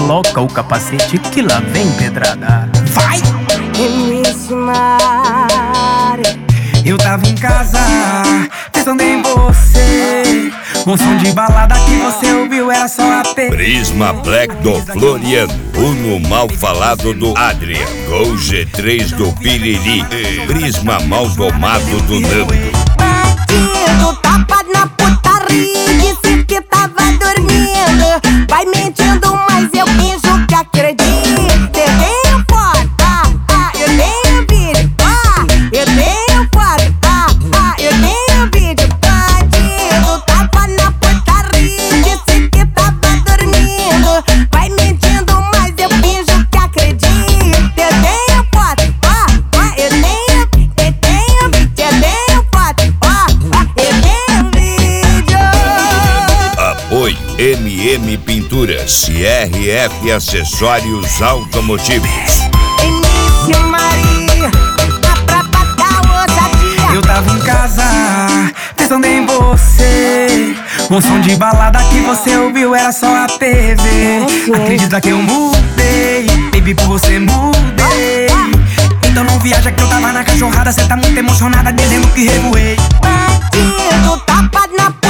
coloca o capacete que lá vem pedrada. Vai! MC Mari, eu tava em casa, pensando em você. Um som de balada que você ouviu era só AT. Prisma Black do Floriano, Uno mal falado do Adrian, Gol G3 do Piriri, Prisma mal domado do Nando. bandido, tapa na putaria, disse que tava dormindo. Vai mentindo, mas eu finjo que acredito. Eu tenho foto, eu tenho vídeo, eu tenho foto, eu tenho vídeo. Bandido, tapa na putaria, disse que tava dormindo. Vai mentindo, mas eu finjo que acredito. Eu tenho foto, eu tenho foto, eu tenho vídeo. Apoio MM Pinturas, CRF Acessórios Automotivos. MC Mari, a prata da ousadia. Eu tava em casa, pensando em você. Um som de balada que você ouviu era só a TV. Acredita que eu mudei, baby, por você mudei. Então não viaja que eu tava na cachorrada. Cê tá muito emocionada dizendo que revoei. Bandido, tapa na